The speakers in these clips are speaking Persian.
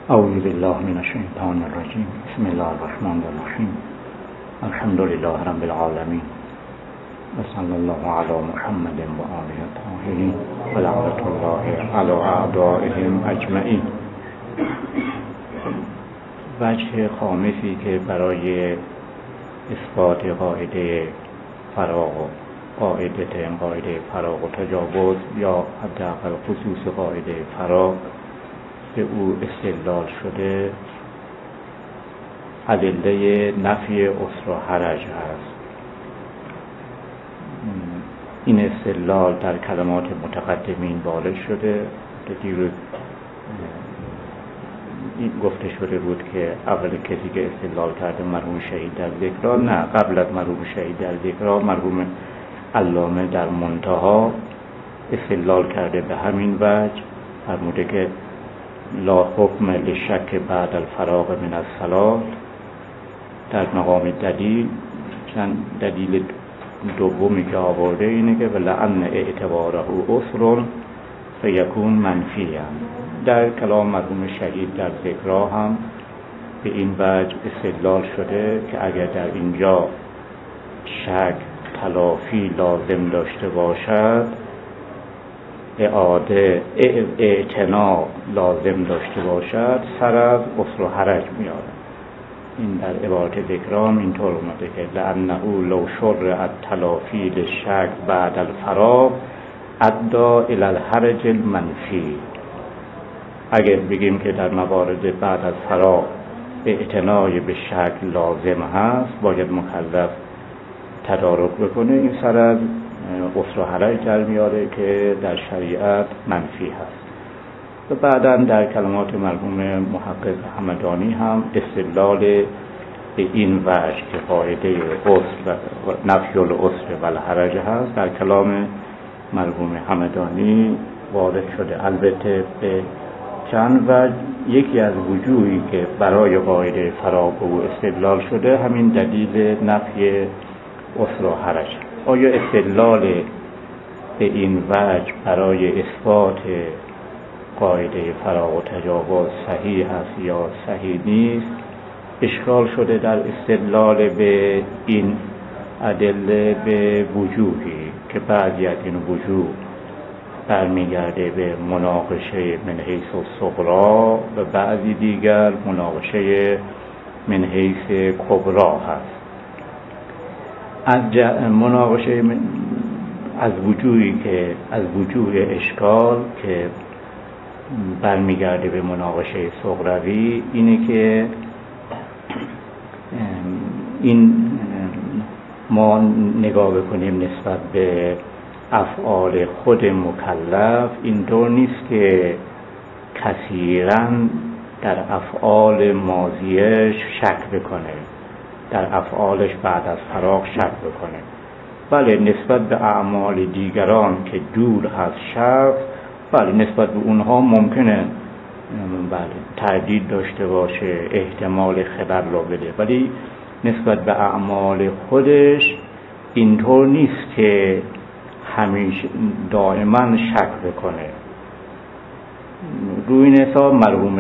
اعوذ بالله من الشیطان الرجیم. بسم الله الرحمن الرحیم. الحمد لله رب العالمین و صلی الله علی محمد و آله الطاهرین و لعنة الله علی اعدائهم اجمعین. وجه خامسی که برای اثبات قاعده فراغ و قاعده فراغ و تجاوز یا حداقل خصوص قاعده فراغ به او استدلال شده ادله نفی عسر و حرج هست. این استدلال در کلمات متقدمین وارد شده. دیروز این گفته شده بود که اول کسی که استدلال کرده مرحوم شهید در ذکرها، نه، قبل از مرحوم شهید در ذکرها مرحوم علامه در منتها استدلال کرده به همین وجه. فرموده که لا حکم لشک بعد الفراغ من الصلاة. در مقام دلیل چند دلیل دومی که آورده اینه که ولعن اعتباره عسر فیکون منفیا. در کلام مرحوم شهید در ذکرها هم به این وجه استدلال شده که اگر در اینجا شک تلافی لازم داشته باشد، اعاده اعتنا لازم داشته باشد، سر از عسر و حرج میاره. این در عبارت ذکرام اینطور اومده که لأنه لو شرع التلافی للشک بعد الفراغ ادى الى الحرج المنفی. اگر بگیم که در موارد بعد از فراغ اعتنای به شک لازم هست، باید مکلف تدارک بکنه، این سر از عسر و حرج در میاره که در شریعت منفی هست. و بعدا در کلمات مرحوم محقق همدانی هم استدلال به این وجه که قاعده عسر و نفی العسر و الحرج هست در کلام مرحوم همدانی وارد شده. البته به چند وجه. یکی از وجوهی که برای قاعده فراغ او استدلال شده همین دلیل نفی عسر و حرج. آیا استدلال به این وجه برای اثبات قاعده فراغ و تجاوز صحیح است یا صحیح نیست؟ اشکال شده در استدلال به این ادله به وجوهی که بعضی از این وجوه برمیگرده به مناقشه من حیث الصغری و بعضی دیگر مناقشه من حیث کبری هست. از مناقشه از وجوهی که از وجوه اشکال که برمیگرده به مناقشه صغروی اینه که این ما نگاه بکنیم نسبت به افعال خود مکلف، اینطور نیست که کثیراً در افعال ماضیش شک بکنه، در افعالش بعد از فراغ شک بکنه. بله، نسبت به اعمال دیگران که دور هست شک، بله نسبت به اونها ممکنه تردید داشته باشه، احتمال خبر رو بده، ولی نسبت به اعمال خودش اینطور نیست که همیشه دائما شک بکنه. روی این حساب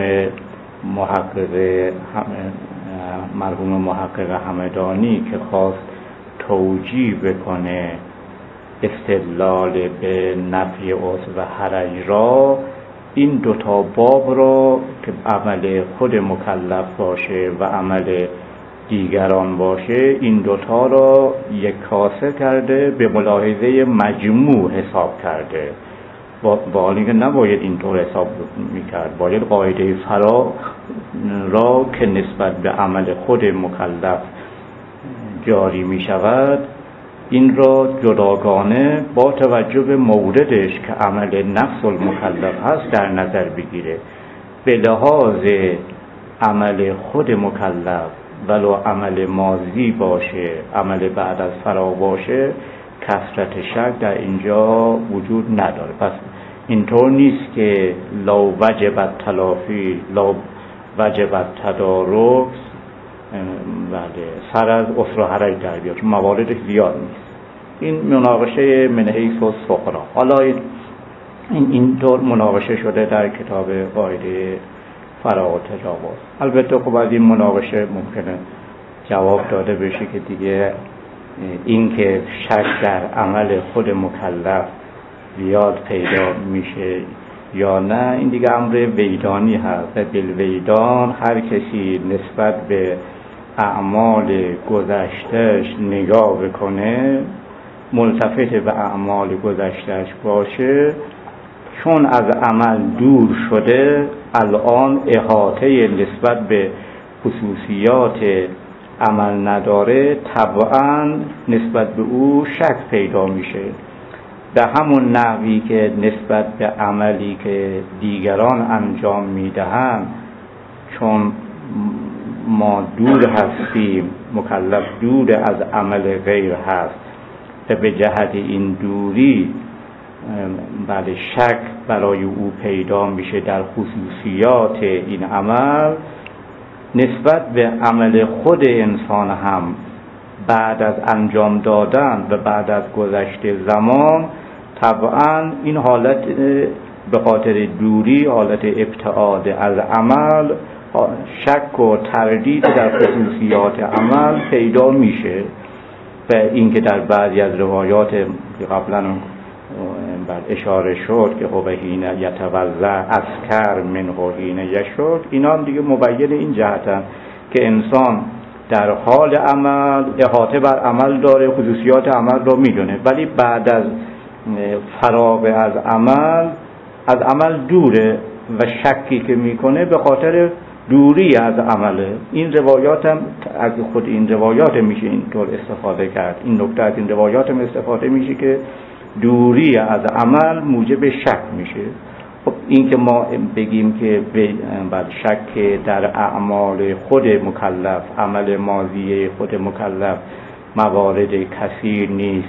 مرحوم محقق همدانی که خواست توجیه بکنه استدلال به نفی عسر و حرج را، این دوتا باب را که عمل خود مکلف باشه و عمل دیگران باشه، این دوتا را یک کاسه کرده، به ملاحظه مجموع حساب کرده. با حالی که نباید اینطور حساب میکرد، باید قاعده فراغ را که نسبت به عمل خود مکلف جاری میشود، این را جداگانه با توجه به موردش که عمل نفس المکلف هست در نظر بگیره. به لحاظ عمل خود مکلف ولو عمل ماضی باشه، عمل بعد از فراغ باشه، کثرت شک در اینجا وجود نداره. پس اینطور نیست که لا وجب التلافی لا وجب التدارک سر از عسر و حرج در بیاد، چون مواردش زیاد نیست. این مناقشه من حیث الصغری. حالا این طور مناقشه شده در کتاب قاعده فرا تجاوز. البته خب از این مناقشه ممکنه جواب داده بشه که دیگه این که شک در عمل خود مکلف زیاد پیدا میشه یا نه، این دیگه امر ویدانی هست و بالویدان هر کسی نسبت به اعمال گذشتهش نگاه بکنه، ملتفت به اعمال گذشتهش باشه، چون از عمل دور شده الان احاطه نسبت به خصوصیات عمل نداره، طبعا نسبت به او شک پیدا میشه. به همون نحوی که نسبت به عملی که دیگران انجام میدهند چون ما دور هستیم، مکلف دور از عمل غیر هست و به جهت این دوری بله شک برای او پیدا میشه در خصوصیات این عمل، نسبت به عمل خود انسان هم بعد از انجام دادن و بعد از گذشته زمان طبعا این حالت به خاطر دوری، حالت ابتعاد از عمل، شک و تردید در خصوصیات عمل پیدا میشه. و اینکه در بعضی از روایات که قبلا اشاره شد که خب حین یتوضا اسکر منه حین یشرب، اینا هم دیگه مبین این جهتن که انسان در حال عمل احاطه بر عمل داره، خصوصیات عمل رو میدونه، ولی بعد از فراغ از عمل دوره و شکی که میکنه به خاطر دوری از عمله. این روایات هم از خود این روایات میشه اینطور استفاده کرد، این نکته از این روایات هم استفاده میشه که دوری از عمل موجب شک میشه. خب این که ما بگیم که بر شک در اعمال خود مکلف، عمل ماضی خود مکلف موارد کثیر نیست،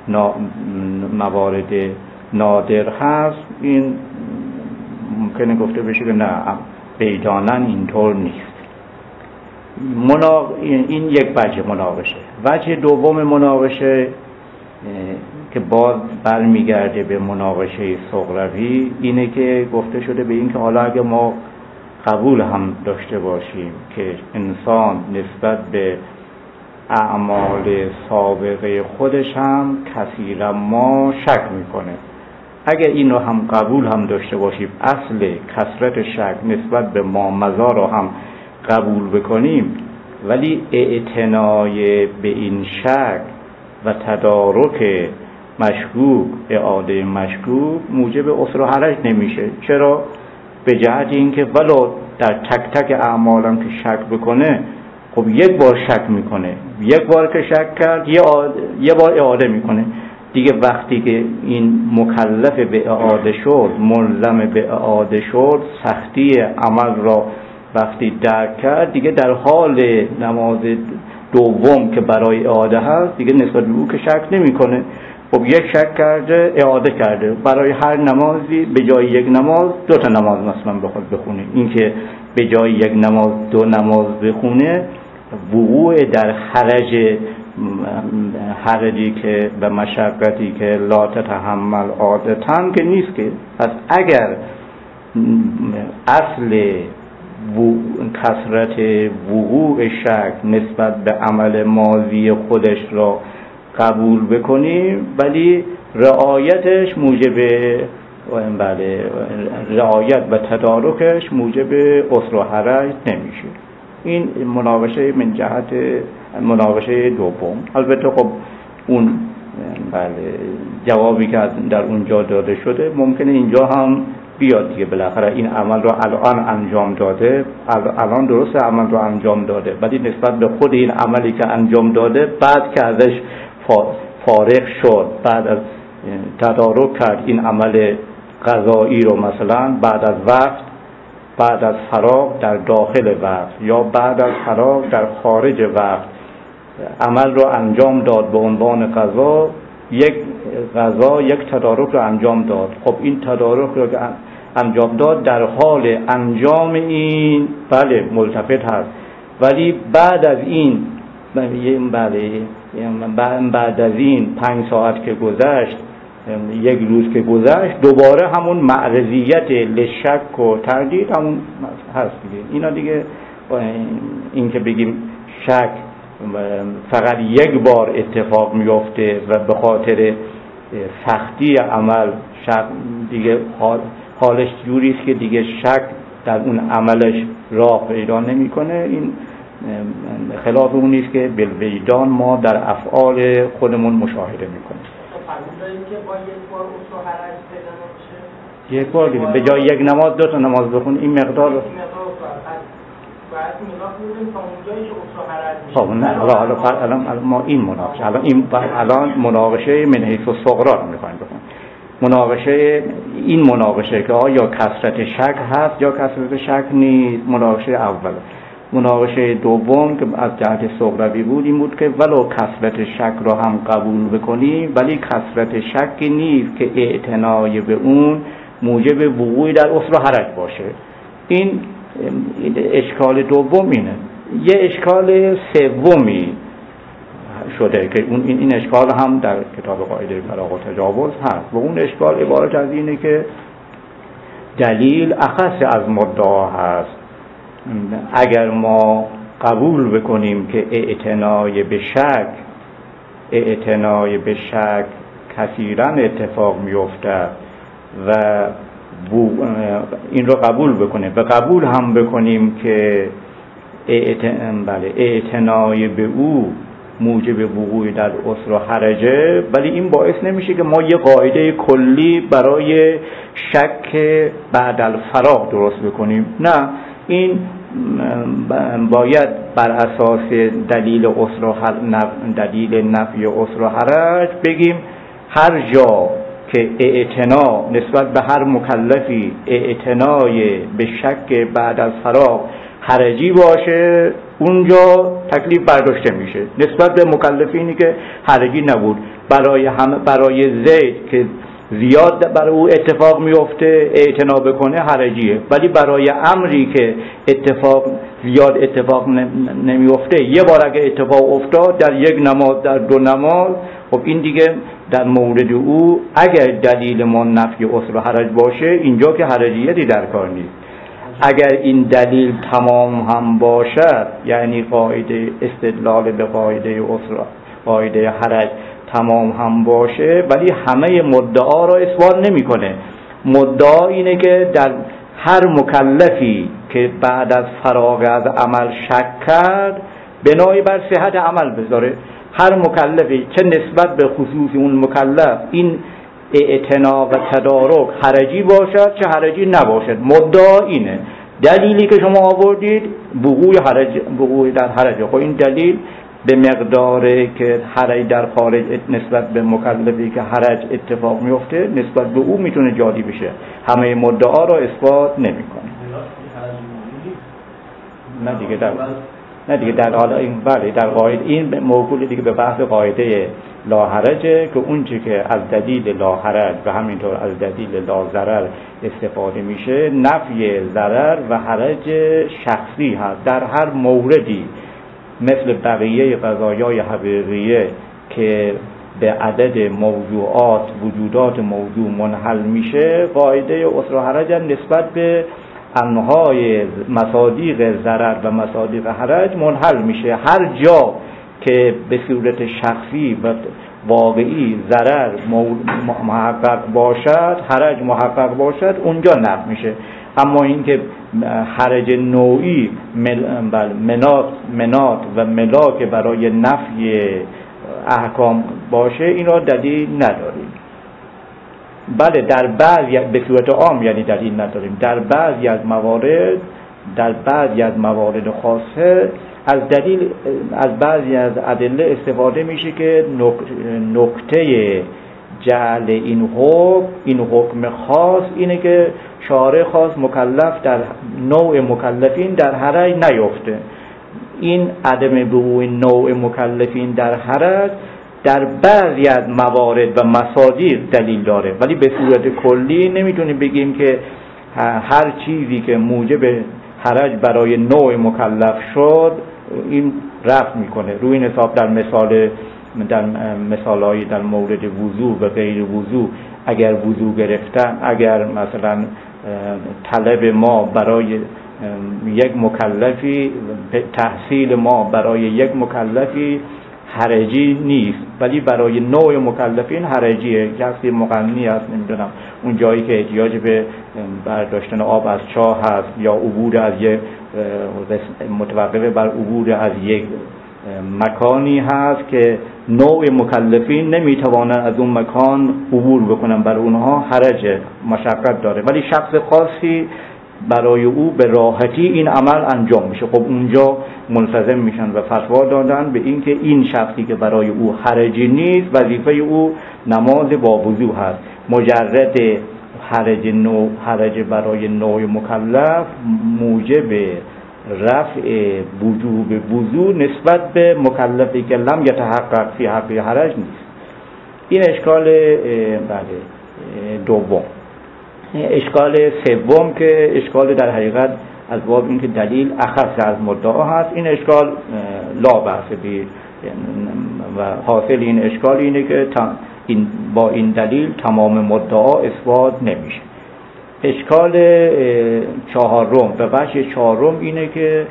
موارد نادر هست، این ممکنه گفته بشه که نه بیدانن اینطور نیست. این یک وجه مناقشه. وجه دوم مناقشه که باز برمیگرده به مناقشه صغروی اینه که گفته شده به این که حالا اگه ما قبول هم داشته باشیم که انسان نسبت به اعمال سابقه خودش هم کثیرا ما شک میکنه، اگه اینو هم قبول هم داشته باشیم، اصل کثرت شک نسبت به ما مضی رو هم قبول بکنیم، ولی اعتنای به این شک و تدارک مشکوک، اعاده مشکوک موجب عسر و حرج نمیشه. چرا؟ به جهت اینکه ولو در تک تک اعمالم که شک بکنه، خب یک بار شک میکنه، یک بار که شک کرد یه بار اعاده میکنه دیگه. وقتی که این مکلف به اعاده شد، ملزم به اعاده شد، سختی عمل را وقتی درک کرد، دیگه در حال نماز دوم که برای اعاده هست دیگه نسبت به او که شک نمیکنه. خب یک شک کرده، اعاده کرده، برای هر نمازی به جای یک نماز 2 تا نماز مثلا بخواد بخونه. این که به جای یک نماز 2 نماز بخونه وقوع در حرجی که به مشقتی که لا تتحمل عادتاً که نیست که. پس اگر اصل کثرت وقوع شک نسبت به عمل ماضی خودش را قبول بکنیم، ولی رعایتش موجب رعایت و تدارکش موجب عسر و حرج نمیشه. این مناقشه من جهت مناقشه دوم. البته خب اون جوابی که در اونجا داده شده ممکنه اینجا هم بیاد دیگه. بالاخره این عمل رو الان انجام داده، الان درست عمل رو انجام داده، ولی نسبت به خود این عملی که انجام داده بعد که ازش فارغ شد، بعد از تدارک کرد این عمل قضایی رو، مثلا بعد از وقت، بعد از فراغ در داخل وقت یا بعد از فراغ در خارج وقت عمل رو انجام داد به عنوان قضا، یک تدارک رو انجام داد. خب این تدارک رو که انجام داد در حال انجام این بله ملتفت هست، ولی بعد از این 5 ساعت که گذشت یک روز که گذشت دوباره همون معرضیت لشک و تردید همون هست دیگه. اینا دیگه این که بگیم شک فقط یک بار اتفاق میفته و به خاطر سختی عمل شک دیگه حالش جوری است که دیگه شک در اون عملش راه پیدا نمیکنه. این خلاف اون نیست که بالوجدان ما در افعال خودمون مشاهده میکنیم. یک بار دیگه به جای یک نماز 2 تا نماز بخون این مقدار خب نه حالا ما این مناقشه الان مناقشه من حیث الصغرا رو می‌خوایم بکنیم. مناقشه این مناقشه که آیا کثرت شک هست یا کثرت شک نیست مناقشه اول. مناقشه دوم که از جهت صغروی بود این بود که ولو کثرت شک را هم قبول بکنیم ولی کثرت شک نیست که اعتنای به اون موجب وقوع در عسر و حرج باشه. این اشکال دوم اینه. یه اشکال سومی شده که این اشکال هم در کتاب قاعده بلاغ و تجاوز هست و اون اشکال عبارت از اینه که دلیل اخص از مدعا هست. اگر ما قبول بکنیم که اعتنای به شک کثیرا اتفاق میفته و این رو قبول بکنیم و قبول هم بکنیم که اعتنای به او موجب وقوع در عسر و حرجه، ولی این باعث نمیشه که ما یه قاعده کلی برای شک بعد الفراغ درست بکنیم. نه، این باید بر اساس دلیل نفی عسر و حرج بگیم هر جا که اعتنا نسبت به هر مکلفی اعتنای به شک بعد از فراغ حرجی باشه اونجا تکلیف برداشته میشه. نسبت به مکلفینی که حرجی نبود، برای زید که زیاد برای او اتفاق میفته اعتنا بکنه حرجیه، ولی برای امری که زیاد اتفاق نمیفته یه بار اگه اتفاق افتاد در یک نماز در 2 نماز، خب این دیگه در مورد او اگر دلیل ما نفی عسر و حرج باشه اینجا که حرجیتی در کار نیست. اگر این دلیل تمام هم باشد، یعنی قاعده استدلال به قاعده عسر قاعده حرج تمام هم باشه، ولی همه مدعا را اثبات نمیکنه. مدعا اینه که در هر مکلفی که بعد از فراغ از عمل شک کرد بنای بر صحت عمل بذاره. هر مکلفی چه نسبت به خصوص اون مکلف این اعتنا و تدارک حرجی باشد چه حرجی نباشد، مدعا اینه. دلیلی که شما آوردید وقوع در حرج، خب این دلیل به مقداری که حرج در خارج نسبت به مکلفی که حرج اتفاق میفته نسبت به او میتونه جاری بشه، همه مدعا را اثبات نمیکنه. نه دیگه در حال این در قاعده این موکول دیگه به بحث قاعده لا حرجه که اونچه که از دلیل لا حرج و همینطور از دلیل لا ضرر استفاده میشه نفی ضرر و حرج شخصی هست در هر موردی، مثل بقیه قضایای حقیقیه که به عدد موضوعات وجودات موضوع منحل میشه. قاعده عسر و حرج نسبت به انواع مصادیق ضرر و مصادیق حرج منحل میشه. هر جا که به صورت شخصی و واقعی ضرر محقق باشد، حرج محقق باشد، اونجا نفی میشه. اما اینکه حرج نوعی منات و ملاک برای نفی احکام باشه این را دلیل نداریم. بله در بعضی به صورت عام یعنی دلیل نداریم. در بعضی از موارد خاصه از بعضی از ادله استفاده میشه که نکته جعل این حکم خاص اینه که شارع خاص مکلف در نوع مکلفین در حرج نیفته. این عدم وقوع نوع مکلفین در حرج در بعضی از موارد و مصادیق دلیل داره، ولی به صورت کلی نمیتونیم بگیم که هر چیزی که موجب حرج برای نوع مکلف شد این رفع میکنه. روی این حساب در مثال در مثالایی در مورد وضو و غیر وضو، اگر وضو گرفتن، اگر مثلا طلب ما برای یک مکلفی، تحصیل ما برای یک مکلفی حرجی نیست، ولی برای نوع مکلفین حرجیه. کسی مغنی است، نمیدونم اون جایی که احتیاج به برداشتن آب از چاه هست، یا عبور از یک متوقف بر عبور از یک مکانی هست که نوع مکلفین نمیتوانند از اون مکان عبور بکنن، بر اونها حرج مشقت داره، ولی شخص خاصی برای او به راحتی این عمل انجام میشه. خب اونجا ملتزم میشن و فتوا دادن به این که این شخصی که برای او حرجی نیست، وظیفه او نماز با وضو هست. مجرد حرج برای نوع مکلف موجب رفع وجوب وضو نسبت به مکلفی که لم یتحقق فی حق حرج نیست. این اشکال دوم. اشکال سوم که اشکال در حقیقت از باب این که دلیل اخص از مدعا هست، این اشکال لا بحث بی و حاصل این اشکال اینه که با این دلیل تمام مدعا اثبات نمیشه. اشکال چهارم به وجه چهارم اینه که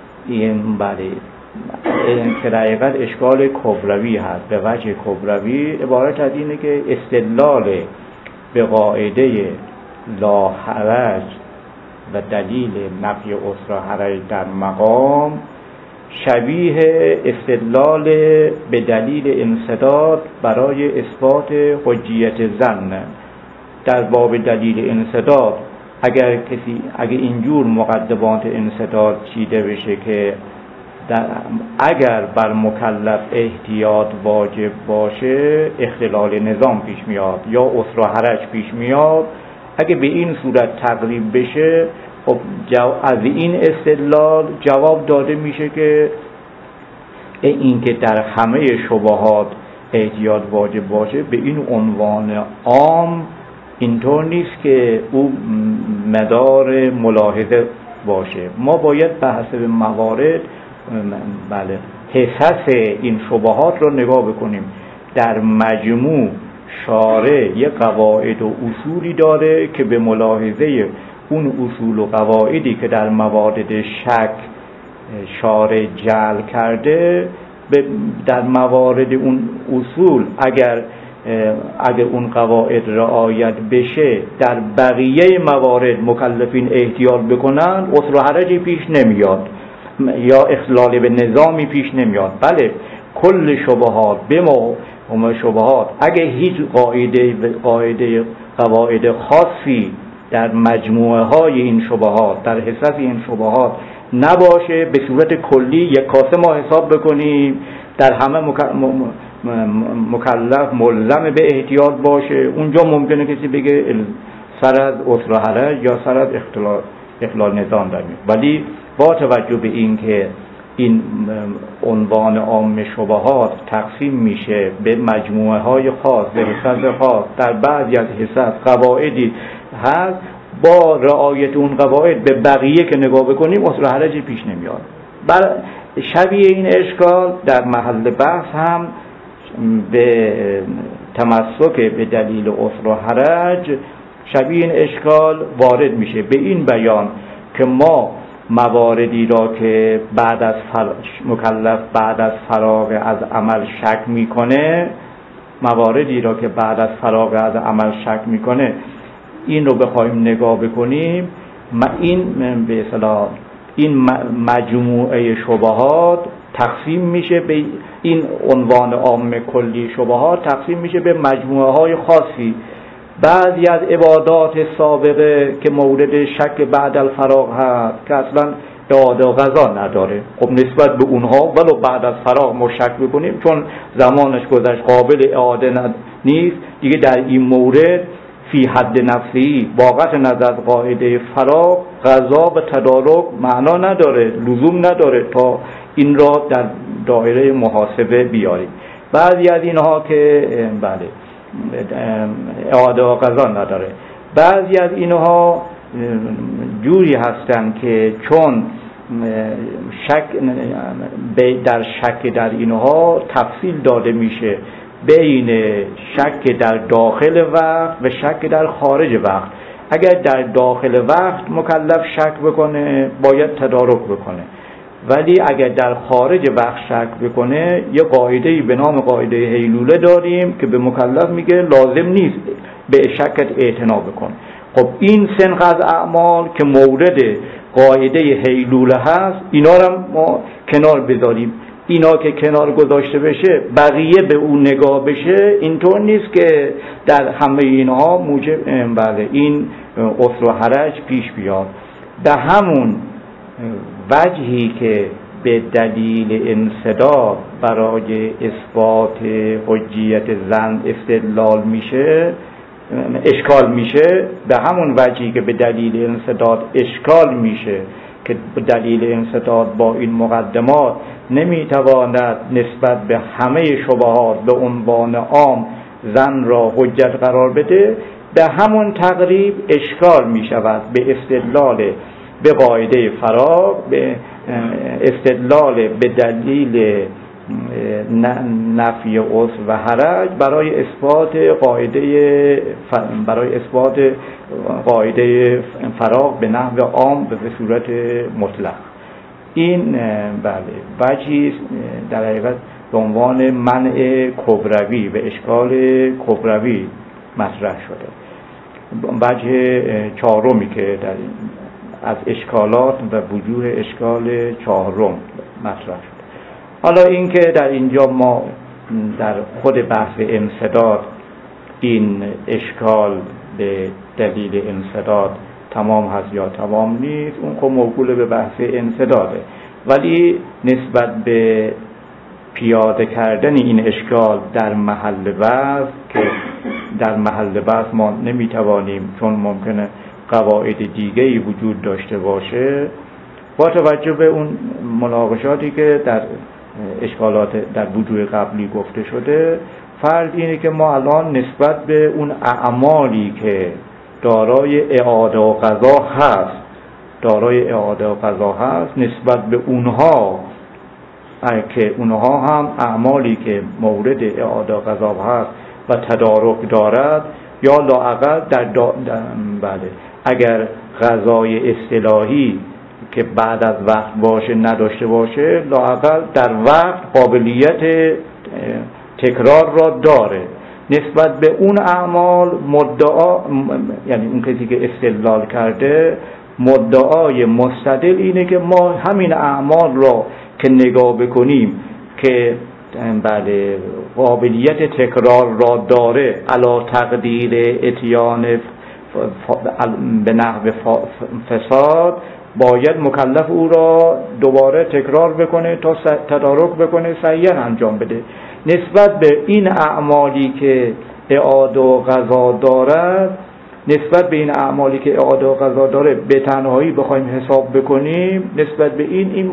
که در حقیقت اشکال کبروی هست. به وجه کبروی عبارت از اینه که استدلال به قاعده لا حرج و دلیل نفی اسر حرج در مقام شبیه استدلال به دلیل انسداد برای اثبات حجیت ظن. در باب دلیل انسداد اگر اینجور مقدمات انسداد چیده بشه که اگر بر مکلف احتیاط واجب باشه اختلال نظام پیش میاد یا اسر و حرج پیش میاد، اگه به این صورت تقریب بشه، خب از این استدلال جواب داده میشه که این که در همه شبهات احتیاط واجب باشه به این عنوان عام اینطور نیست که او مدار ملاحظه باشه. ما باید به حسب موارد حساس این شبهات رو نگاه بکنیم. در مجموع شارع یک قواعد و اصولی داره که به ملاحظه اون اصول و قواعدی که در موارد شک شارع جعل کرده، در موارد اون اصول اگر اون قواعد رعایت بشه، در بقیه موارد مکلفین احتیاط بکنن، اسر و حرجی پیش نمیاد یا اخلال به نظامی پیش نمیاد. بله، کل شبهات شبهات اگه هیچ قواعد خاصی در مجموعه های این شبهات، در حساب این شبهات نباشه، به صورت کلی یک کاسه ما حساب بکنیم، در همه مکلف ملزم به احتیاط باشه، اونجا ممکنه کسی بگه سر از اسر و حرج یا سر از اخلال نظام در میاد. ولی با توجه به این که این عنوان عام شبهات تقسیم میشه به مجموعه های خاص، به حساب خاص، در بعضی از حساب قواعدی هست، با رعایت اون قواعد به بقیه که نگاه بکنیم اسر و حرجی پیش نمیاد. شبیه این اشکال در محل بحث هم به تمسک به دلیل اسر و حرج شبیه این اشکال وارد میشه به این بیان که ما مواردی را که مکلف بعد از فراغ از عمل شک میکنه، این رو بخوایم نگاه بکنیم، این به اصطلاح این مجموعه شبهات تقسیم میشه به این عنوان عام کلی شبهات تقسیم میشه به مجموعه های خاصی. بعضی از عبادات سابقه که مورد شک بعد الفراغ هست که اصلا اعاده و قضا نداره، خب نسبت به اونها ولو بعد از فراغ ما شک بکنیم چون زمانش گذشت قابل اعاده نیست دیگه، در این مورد فی حد نفسی واقعا نظر قاعده فراغ قضا به تدارک معنا نداره، لزوم نداره تا این را در دایره محاسبه بیاریم. بعضی از اینها که بله اعاده و قضا نداره، بعضی از اینها جوری هستن که چون در شک در اینها تفصیل داده میشه بین شک در داخل وقت و شک در خارج وقت. اگر در داخل وقت مکلف شک بکنه باید تدارک بکنه، ولی اگر در خارج وقت شک بکنه یه قاعده‌ای به نام قاعده هیلوله داریم که به مکلف میگه لازم نیست به شکت اعتنا بکن. خب این سنخ از اعمال که مورد قاعده هیلوله هست اینا رو ما کنار بذاریم. اینا که کنار گذاشته بشه بقیه به اون نگاه بشه، اینطور نیست که در همه اینها موجب این عسر و حرج پیش بیاد. به همون وجهی که به دلیل انسداد برای اثبات حجیت ظن استدلال میشه اشکال میشه، به همون وجهی که به دلیل انسداد اشکال میشه که به دلیل انسداد با این مقدمات نمیتواند نسبت به همه شبهات به عنوان عام ظن را حجت قرار بده، به همون تقریب اشکال میشود به استدلال به قاعده فراغ، به استدلال به دلیل نفی عسر و حرج برای اثبات قاعده فراغ به نحو عام به صورت مطلق. این وجهی در حقیقت به عنوان منع کبروی و اشکال کبروی مطرح شده. وجه چهارمی که در از اشکالات و وجوه اشکال چهارم مطرح شده. حالا این که در اینجا ما در خود بحث انسداد این اشکال به دلیل انسداد تمام هست یا تمام نیست، اون خب موکول به بحث انسداده، ولی نسبت به پیاده کردن این اشکال در محل بحث که در محل بحث ما نمیتوانیم چون ممکنه قواعد دیگه‌ای وجود داشته باشه، با توجه به اون مناقشاتی که در اشکالات در وجوه قبلی گفته شده، فرض اینه که ما الان نسبت به اون اعمالی که دارای اعاده و قضا هست نسبت به اونها که اونها هم اعمالی که مورد اعاده و قضا هست و تدارک دارد یا لااقل بله اگر قضای اصطلاحی که بعد از وقت باشه نداشته باشه، لااقل در وقت قابلیت تکرار را داره. نسبت به اون اعمال مدعا، یعنی اون کسی که استدلال کرده، مدعای مستدل اینه که ما همین اعمال را که نگاه بکنیم که بله قابلیت تکرار را داره علا تقدیر اتیان به نحو فساد، باید مکلف او را دوباره تکرار بکنه تا تدارک بکنه صحیحاً انجام بده. نسبت به این اعمالی که اعاده و قضا دارد، نسبت به این اعمالی که اعاده و قضا داره به تنهایی بخوایم حساب بکنیم، نسبت به این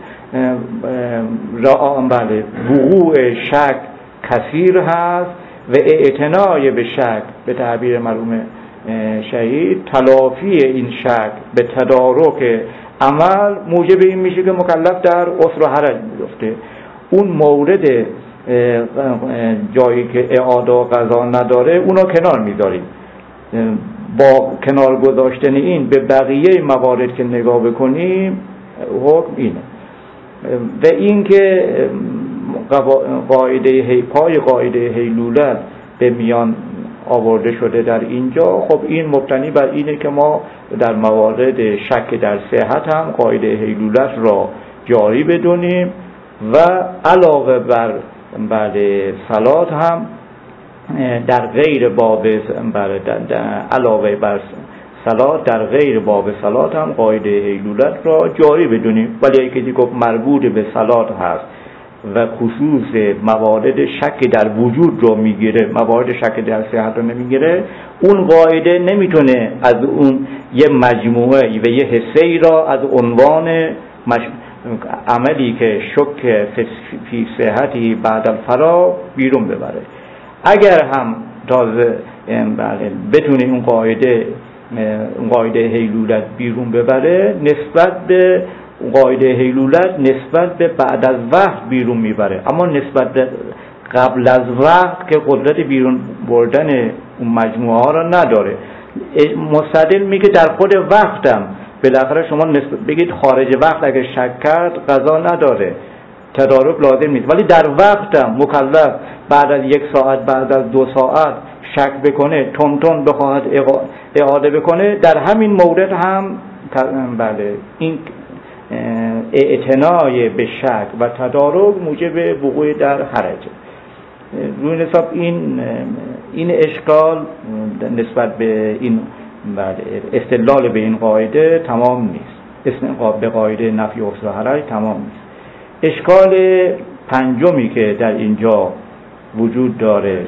بله وقوع شک کثیر هست و اعتنای به شک به تعبیر مرحوم شهید تلافی این شک به تدارک عمل موجب این میشه که مکلف در عسر و حرج میفته. اون مورد جایی که اعاده و قضا نداره اونا کنار میذاریم. با کنار گذاشتن این به بقیه موارد که نگاه بکنیم حکم اینه. و این که قاعده هیلولت به میان آورده شده در اینجا، خب این مبتنی بر اینه که ما در موارد شک در صحت هم قاعده هیلولت را جاری بدونیم و علاوه بر صلات هم در غیر باب علاوه بر صلات در غیر باب صلات هم قاعده هیلولت را جاری بدونیم. ولی اگه گفت مربوط به صلات هست و خصوص موارد شک در وجود رو میگیره، موارد شک در صحت رو نمیگیره، اون قاعده نمیتونه از اون یه مجموعه و یه حصه ای را از عنوان عملی که شک فی صحتی بعد الفراغ بیرون ببره. اگر هم تازه بتونه اون قاعده هیلولت بیرون ببره، نسبت به قاعده حیلولت نسبت به بعد از وقت بیرون میبره، اما نسبت به قبل از وقت که قدرت بیرون بردن اون مجموعه ها را نداره. مستدل میگه در خود وقتم بالاخره شما بگید خارج وقت اگه شک کرد قضا نداره، تدارک لازم نیست، ولی در وقتم مکلف بعد از 1 ساعت بعد از 2 ساعت شک بکنه، تون بخواهد اعاده بکنه، در همین مورد هم بله این اعتنای به شک و تدارک موجب وقوع در حرجه. روی حساب این اشکال نسبت به این استدلال به این قاعده تمام نیست، به قاعده نفی اصل و حرج تمام نیست. اشکال پنجمی که در اینجا وجود داره،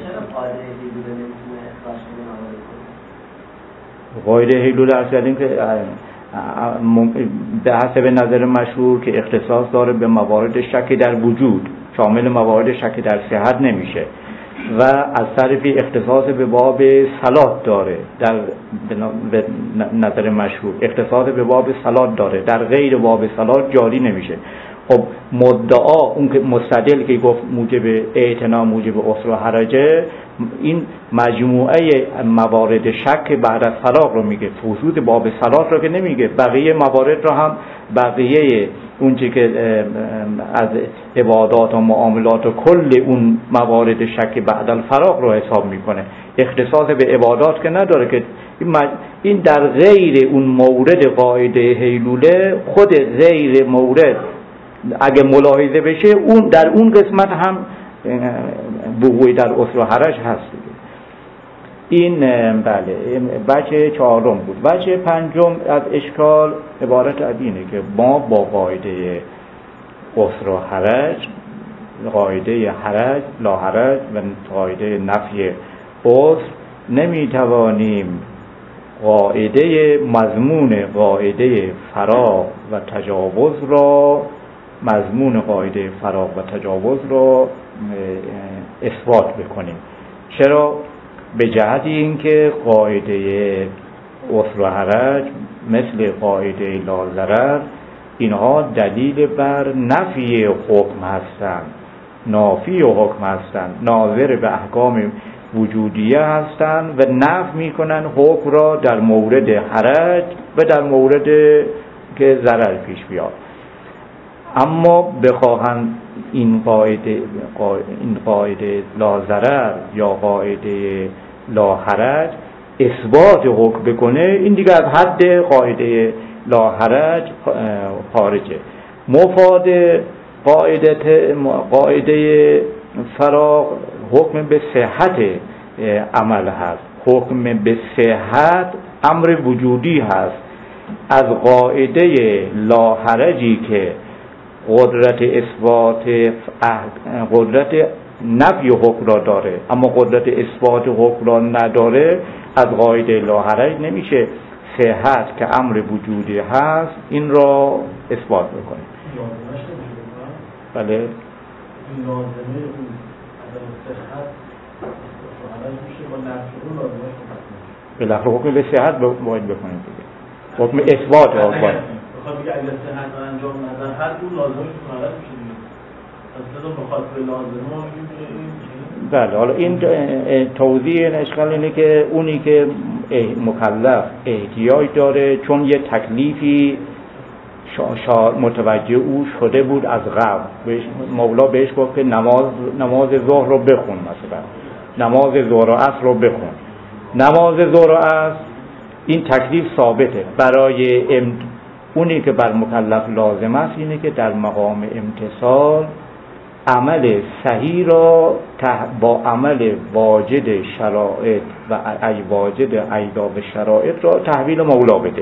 قاعده حیلول ارز کردیم که به حسب نظر مشهور که اختصاص داره به موارد شک در وجود، شامل موارد شک در صحت نمیشه، و از طرفی اختصاص به باب صلات داره، در به نظر مشهور اختصاص به باب صلات داره، در غیر باب صلات جاری نمیشه. خب مدعا اون که مستدل که گفت موجب اعتنا موجب اصل و حرجه، این مجموعه موارد شک بعد از طلاق رو میگه، خصوص باب صلات رو که نمیگه، بقیه موارد رو هم بقیه اونچه که از عبادات و معاملات و کل اون موارد شک بعد الفراق رو حساب میکنه. اختصاص به عبادات که نداره، که این در غیر اون مورد قاعده حیلوله، خود غیر مورد اگه ملاحظه بشه اون در اون قسمت هم وقوعی در اصل و حرج هست. این بله بچه چهارم بود. بچه پنجم از اشکال عبارت از اینه که ما با قاعده اصل و حرج، قاعده حرج لا حرج و قاعده نفی اصل نمیتوانیم قاعده مضمون قاعده فراغ و تجاوز را، مضمون قاعده فراغ و تجاوز را اثبات بکنیم. چرا؟ به جهت اینکه قاعده اصل و حرج مثل قاعده لا ضرر اینها دلیل بر نفی حکم هستند، نافی حکم هستند، ناظر به احکام وجودیه هستند و نفی میکنن حکم را در مورد حرج و در مورد که ضرر پیش بیاد. اما بخواهند این قاعده لا ضرر یا قاعده لا حرج اثبات حکم بکنه، این دیگه از حد قاعده لا حرج خارجه. مفاد قاعده فراغ حکم به صحت عمل هست، حکم به صحت امر وجودی هست. از قاعده لا حرجی که قدرت اثبات قدرت نفی حکم را داره اما قدرت اثبات حکم را نداره، از قاعده لا حرج نمیشه صحت که امر وجودی هست این را اثبات بکنه. بله این لازمه اون عدم صحت حرج میشه با نفی اون لازمه بالاخره حکم به صحت باید بکنیم دیگه، حکم اثبات حکم بخواد بگه اگر صحت انجام ندن هر اون لازمه حرج میشه دیگه، اصلا بخواد به لازمه بله. حالا این توضیح این اشکال اینه که اونی که مکلف احتیاج داره چون یه تکلیفی متوجه او شده بود از قبل، مولا بهش گفت که نماز ظهر رو بخون، مثلا نماز ظهر و عصر رو بخون. نماز ظهر و عصر این تکلیف ثابته برای اونی که بر مکلف لازم است اینه که در مقام امتثال عمل صحیح را با عمل واجد شرائط و واجد ایضاب شرائط را تحویل مولا بده.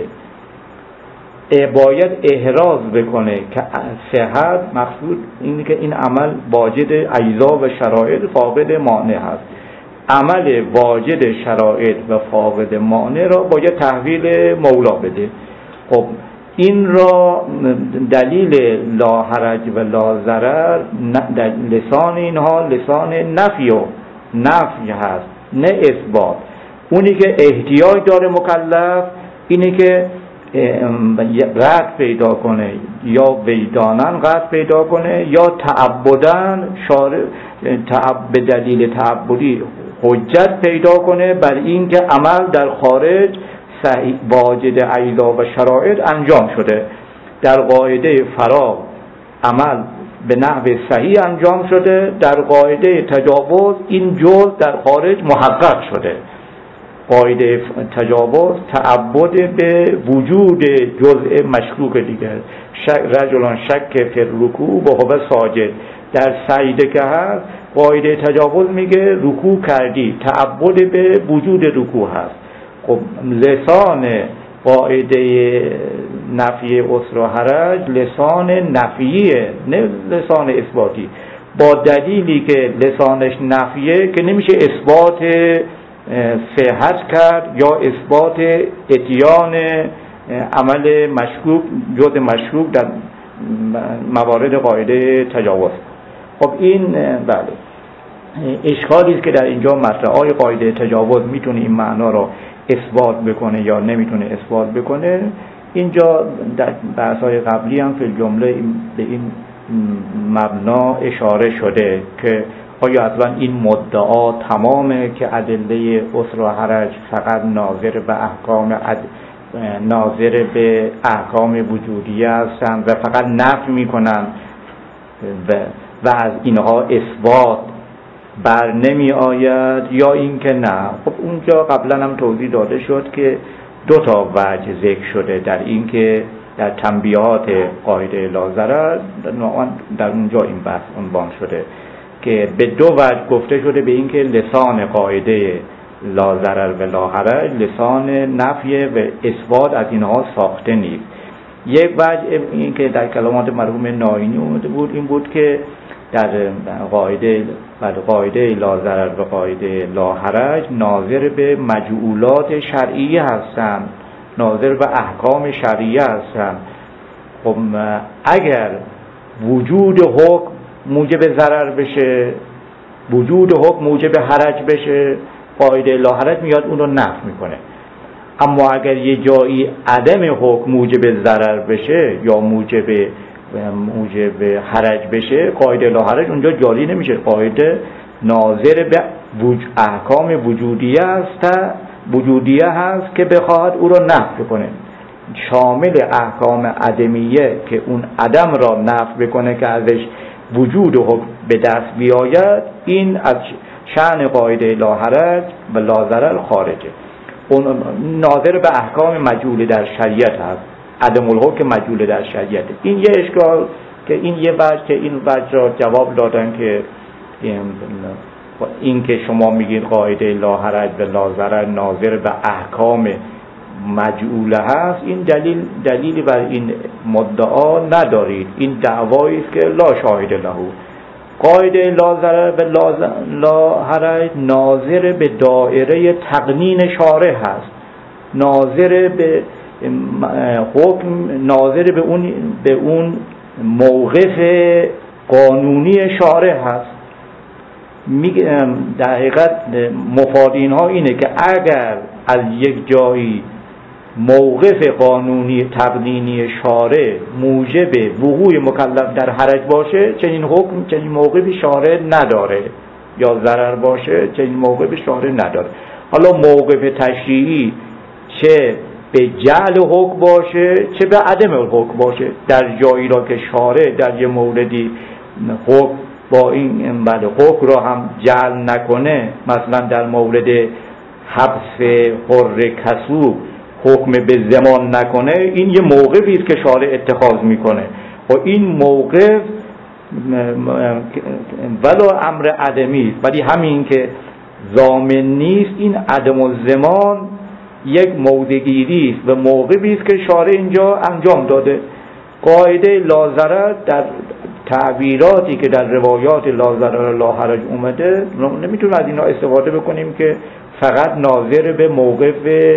باید احراز بکنه که صحت مقصود اینه که این عمل واجد ایضاب و شرائط فاقد مانع هست. عمل واجد شرائط و فاقد مانع را باید تحویل مولا بده. خب این را دلیل لا حرج و لا ضرر لسان اینها لسان نفی هست نه اثبات. اونی که احتیاج داره مکلف اینه که قطع پیدا کنه یا وجدانن قطع پیدا کنه یا تعبدن به دلیل تعبدی حجت پیدا کنه بر این که عمل در خارج واجد اجزا و شرایط انجام شده. در قاعده فراغ عمل به نحو صحیح انجام شده، در قاعده تجاوز این جزء در خارج محقق شده. قاعده تجاوز تعبد به وجود جزء مشکوک دیگر. رجلان شک فی الرکوع و هو ساجد، در سجده که هست قاعده تجاوز میگه رکوع کردی، تعبد به وجود رکوع هست. خب لسان قاعده نفی عسر و حرج لسان نفیه نه لسان اثباتی، با دلیلی که لسانش نفیه که نمیشه اثبات صحت کرد یا اثبات اتیان عمل مشکوک جزء مشکوک در موارد قاعده تجاوز. خب این بله اشکالی است که در اینجا مطرح آیا قاعده تجاوز میتونه این معنا رو اثبات بکنه یا نمیتونه اثبات بکنه. اینجا در بحث‌های قبلی هم فی جمله به این مبنا اشاره شده که آیا اصلا این مدعا تمامه که ادله عسر و حرج فقط ناظر به احکام وجودیه هستند و فقط نفی میکنن و از اینها اثبات بر نمی آید یا اینکه نه. خب اونجا قبلا هم توضیح داده شد که دو تا وجه ذکر شده در این که در تنبیهات قاعده لا ضرر در اونجا این بحث عنوان شده که به دو وجه گفته شده به این که لسان قاعده لا ضرر و لا حرج لسان نفی و اثبات از اینها ساخته نیست. یک وجه این که در کلمات مرحوم ناینی اومده بود این بود که در قاعده لا ضرر و قاعده لا حرج ناظر به مجعولات شرعیه هستند، ناظر به احکام شرعیه هستند. خب اگر وجود حکم موجب ضرر بشه، وجود حکم موجب حرج بشه، قاعده لا حرج میاد اون رو نفی میکنه. اما اگر یه جایی عدم حکم موجب ضرر بشه یا موجب حرج بشه، قاعده لا حرج اونجا جاری نمیشه. قاعده ناظر به احکام وجودیه هست که بخواهد او رو نفی کنه. شامل احکام عدمیه که اون عدم را نفی بکنه که ازش وجود حکم به دست بیاید، این از شأن قاعده لا حرج و لا ضرر خارجه. اون ناظر به احکام مجعول در شریعت هست، عدم الحکم مجعول در شریعت. این یه اشکال که این یه وجه که این وجه را جواب دادن که این که شما میگید قاعده لا حرج و لا ضرر ناظر به احکام مجعوله هست، این دلیلی بر این مدعا ندارید. این دعوایی است که لا شاهد له. قاعده لا ضرر و لا حرج ناظر به دایره تقنین شارع هست، ناظر به حکم، ناظر به اون موقف قانونی شارع هست. در حقیقت مفاد اینها اینه که اگر از یک جایی موقف قانونی تقنینی شارع موجب وقوع مکلف در حرج باشه، چنین حکم چنین موقفی شارع نداره، یا ضرر باشه چنین موقفی شارع نداره. حالا موقف تشریعی چه به جعل حکم باشه چه به عدم حکم باشه، در جایی را که شارع در یه موردی حکم با این حکم را هم جعل نکنه، مثلا در مورد حبس حر کسوب حکم به زمان نکنه، این یه موقفی است که شارع اتخاذ میکنه و این موقف ولو امر عدمی است، ولی همین که ضامن نیست، این عدم الزمان یک موضع‌گیری است و موقفی است که شارع اینجا انجام داده. قاعده لا ضرر در تعبیراتی که در روایات لا ضرر لا حرج اومده نمیتونیم از اینا استفاده بکنیم که فقط ناظر به موقف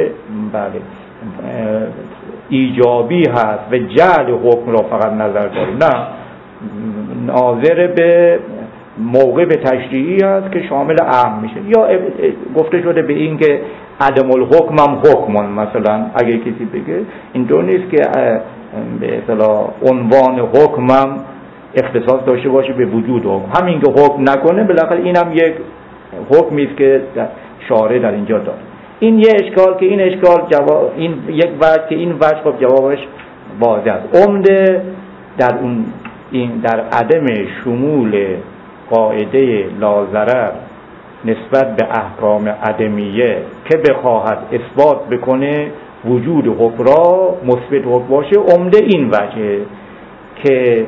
ایجابی هست و جعل حکم را فقط نظر داریم. نه، ناظر به موقع به تشریعی هست که شامل عام میشه، یا گفته شده به این که عدم الحکم هم حکمون. مثلا اگه کسی بگه اینطور نیست که به اصطلاح عنوان حکم هم اختصاص داشته باشه به وجود حکم، همین که حکم نکنه بالاخره اینم یک حکمی است که شارع در اینجا داره. این یه اشکال که این اشکال جواب، این یک وجه که این وجه خب جوابش واضح است. عمده در اون این در عدم شمول قاعده لا-ضرر نسبت به احکام عدمیه که بخواهد اثبات بکنه وجود حکم را مثبت حکم باشه، عمده این وجه که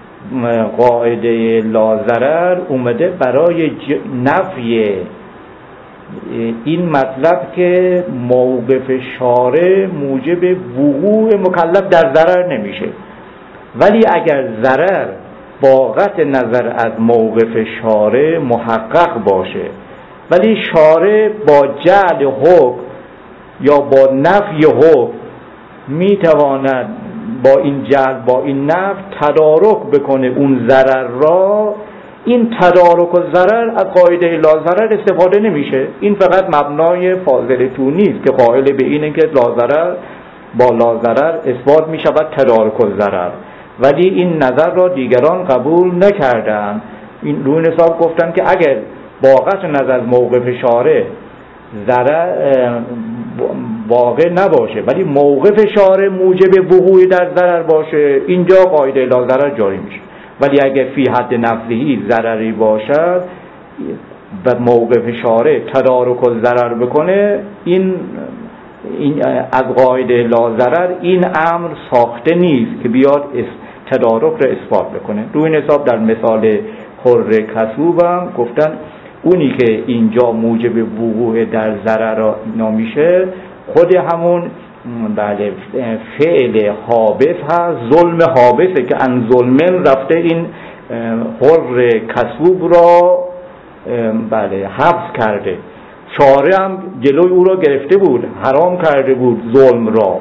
قاعده لا-ضرر اومده برای نفی این مطلب که موقف شارع موجب وقوع مکلف در ضرر نمیشه، ولی اگر ضرر با قطع نظر از موقف شارع محقق باشه ولی شارع با جعل حکم یا با نفی حکم میتواند با این جعل با این نفی تدارک بکنه اون ضرر را، این تدارک و ضرر از قاعده لا-ضرر استفاده نمیشه. این فقط مبنای فاضل تونی است که قائل به اینه که لا-ضرر با لا-ضرر اثبات میشود تدارک و ضرر، ولی این نظر را دیگران قبول نکردند. این روی حساب گفتن که اگر با قطع نظر از موقف شارع ضرر واقع نباشه ولی موقف شارع موجب وقوع در ضرر باشه، اینجا قاعده لا-ضرر جاری میشه. ولی اگر فی حد نفسهی ضرری باشد و موقف شارع تدارک و ضرر بکنه، این از قاعده لا-ضرر این امر ساخته نیست که بیاد تدارک را اثبات بکنه. روی این حساب در مثال حر کسوب هم گفتن اونی که اینجا موجب وقوع در ضرر نمیشه خود همون بله فعل حابس هست، ظلم حابسه که ان ظلمن رفته این حر کسوب را بله حبس کرده. شارع هم جلوی او را گرفته بود، حرام کرده بود ظلم را،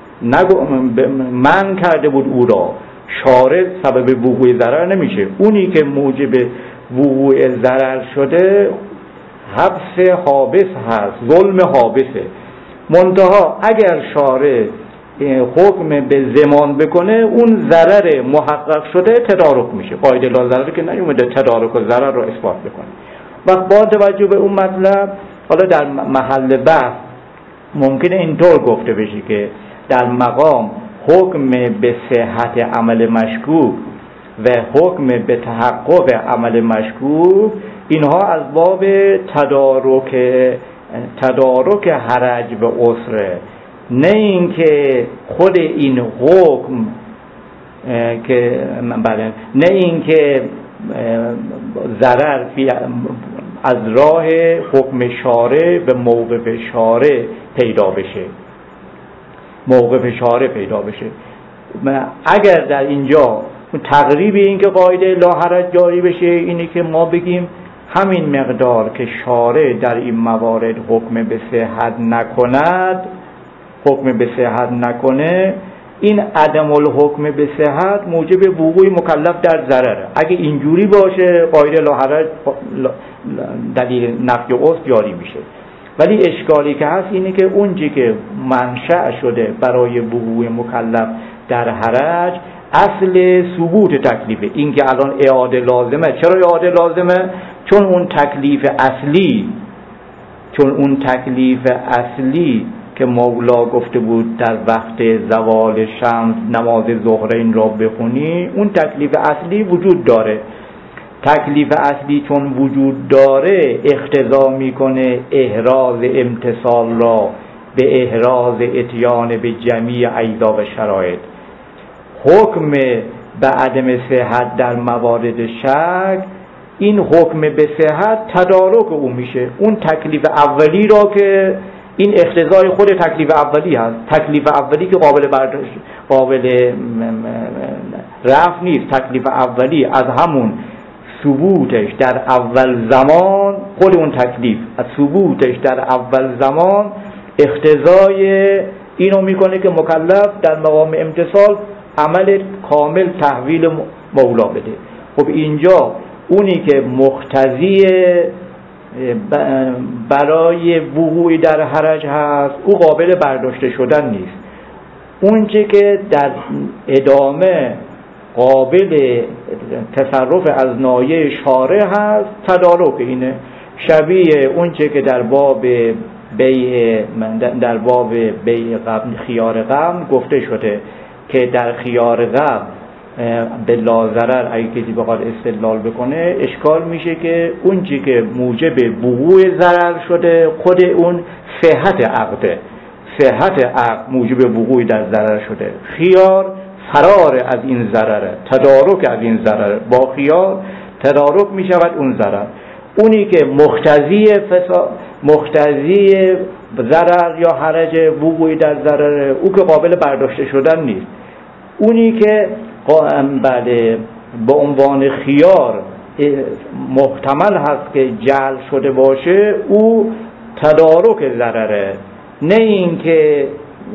من کرده بود او را. شارع سبب وقوع ضرر نمیشه، اونی که موجب وقوع ضرر شده حبس حابس هست، ظلم حابسه. منتها اگر شارع حکم به زمان بکنه اون ضرر محقق شده تدارک میشه. قاعده لا-ضرر که نیومده تدارک و ضرر رو اثبات بکنه. و با توجه به اون مطلب حالا در محل بحث ممکنه اینطور گفته بشه که در مقام حکم به صحت عمل مشکوک و حکم به تحقق عمل مشکوک اینها از باب تدارک حرج به عسره، نه اینکه خود این حکم که بله نه اینکه ضرر از راه حکم شارع به موقف شارع پیدا بشه. اگر در اینجا تقریب این که قاعده لا حرج جاری بشه اینه که ما بگیم همین مقدار که شارع در این موارد حکم به صحت نکنه این عدم الحکم به صحت موجب وقوع مکلف در ضرره. اگه اینجوری باشه قاعده لا حرج دلیل نفی عذر جاری میشه. ولی اشکالی که هست اینه که اونجی که منشأ شده برای وقوع مکلف در حرج اصل ثبوت تکلیفه. این که الان اعاده لازمه. چرا اعاده لازمه؟ چون اون تکلیف اصلی که مولا گفته بود در وقت زوال شمس نماز ظهرین را بخونی، اون تکلیف اصلی وجود داره. تکلیف اصلی چون وجود داره اقتضا میکنه احراز امتثال را به احراز اتیان به جمیع اجزا و شرایط. حکم به عدم صحت در موارد شک، این حکم به صحت تدارک او میشه. اون تکلیف اولی را که این اقتضای خود تکلیف اولی هست، تکلیف اولی که قابل رفع نیست. تکلیف اولی از همون ثبوتش در اول زمان، خود اون تکلیف از ثبوتش در اول زمان اقتضای اینو میکنه که مکلف در مقام امتثال عمل کامل تحویل مولا بده. خب اینجا اونی که مقتضی برای وقوع در حرج هست او قابل برداشته شدن نیست. اون چه که در ادامه قابل تصرف از نایه شارع هست تدارک اینه، شبیه اون چه که در باب بیع قبل خیار قبل گفته شده که در خیار قبل به لاضرر اگه کسی بخواد استدلال بکنه اشکال میشه که اون چی که موجب وقوع ضرر شده خود اون صحت عقده، صحت عقد موجب وقوع در ضرر شده، خیار فرار از این ضرره، تدارک از این ضرر، با خیار تدارک میشود اون ضرر. اونی که مقتضی ضرر یا حرج وقوع در ضرر او که قابل برداشته شدن نیست. اونی که بله به عنوان خیار محتمل هست که جعل شده باشه او تدارک ضرره، نه این که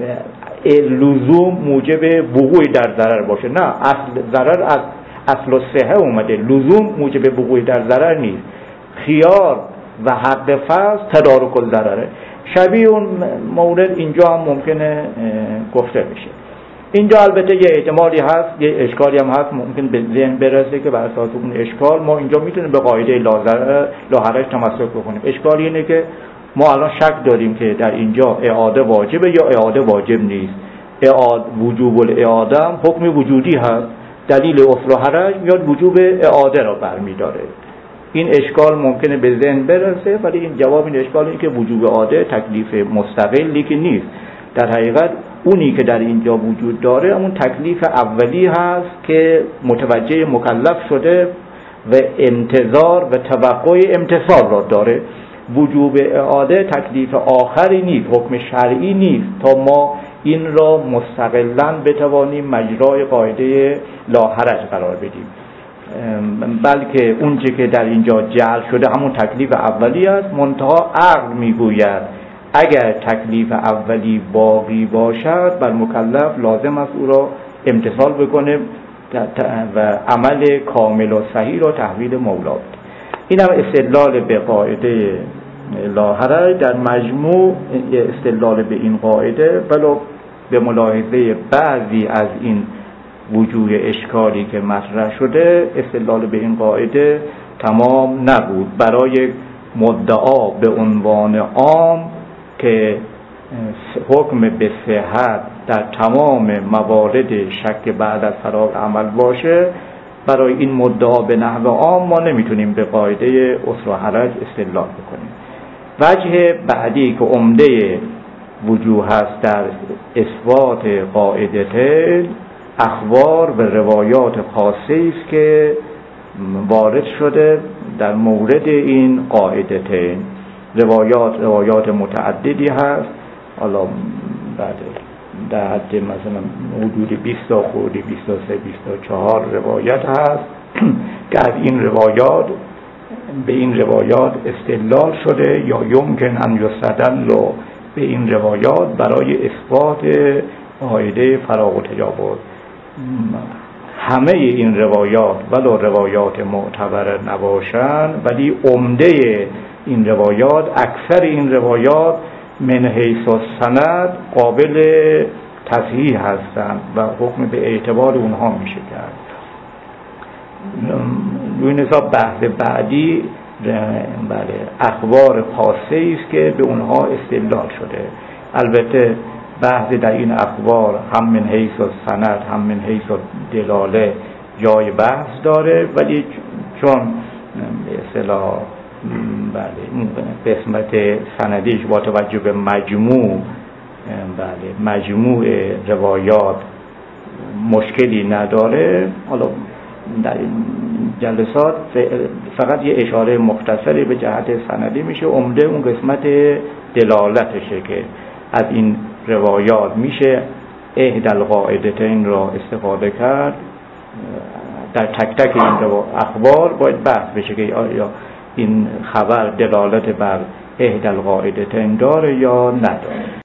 لزوم موجب وقوع در ضرر باشه. نه، اصل ضرر از اصل الصحه اومده، لزوم موجب وقوع در ضرر نیست. خیار و حق فصل تدارک الضرره. شبیه اون مورد اینجا هم ممکنه گفته بشه. اینجا البته یه احتمالی هست، یه اشکالی هم هست ممکن به ذهن برسه که بر اساس اون اشکال ما اینجا میتونیم به قاعده لا حرج تمسک بکنیم. اشکالی اینه که ما الان شک داریم که در اینجا اعاده واجبه یا اعاده واجب نیست. وجوب الاعاده هم حکم وجودی هست، دلیل اصل و حرج میاد وجوب اعاده را برمیداره. این اشکال ممکنه به ذهن برسه، ولی این جواب این اشکال اینه که وجوب اعاده تکلیف مستقلی که نیست. در حقیقت اونی که در اینجا وجود داره همون تکلیف اولی هست که متوجه مکلف شده و انتظار و توقع امتثال را داره. وجوب اعاده تکلیف آخری نیست، حکم شرعی نیست تا ما این را مستقلاً بتوانیم مجرای قاعده لا حرج قرار بدیم، بلکه اون چه که در اینجا جعل شده همون تکلیف اولی است. منتها عقل میگوید اگر تکلیف اولی باقی باشد بر مکلف لازم است او را امتثال بکنه و عمل کامل و صحیح را تحویل مولا بده. این هم استدلال به قاعده لا حرج. در مجموع استدلال به این قاعده ولو به ملاحظه بعضی از این وجوه اشکالی که مطرح شده استدلال به این قاعده تمام نبود. برای مدعا به عنوان عام که حکم به صحت در تمام موارد شک بعد از فراغ عمل باشه، برای این مدعا به نحو عام ما نمیتونیم به قاعده اصل و حرج استدلال بکنیم. وجه بعدی که عمده وجوه هست در اثبات قاعدتین اخبار و روایات خاصه است که وارد شده در مورد این قاعدتین. روایات متعددی هست، حالا بعد در حد مثلا حدود 20 خوردی 23 24 روایت هست که از این روایات به این روایات استدلال شده یا یمکن ان یستدل به این روایات برای اثبات قاعده فراغ و تجاوز. همه این روایات ولو روایات معتبر نباشند ولی عمده این روایات، اکثر این روایات من حیث السند قابل تصحیح هستند و حکم به اعتبار اونها میشه کرد. روی حساب بحث بعدی بله اخبار خاصه است که به اونها استدلال شده. البته بحث در این اخبار هم من حیث السند هم من حیث دلاله جای بحث داره، ولی چون به اصطلاح بله قسمت سندیش با توجه به مجموع روایات مشکلی نداره، حالا در این جلسات فقط یه اشاره مختصری به جهت سندی میشه. عمده اون قسمت دلالتشه که از این روایات میشه احدی القاعدتین را استفاده کرد. در تک تک این اخبار باید بحث بشه که آیا این خبر دلالت بر احدی القاعدتین داره یا نداره.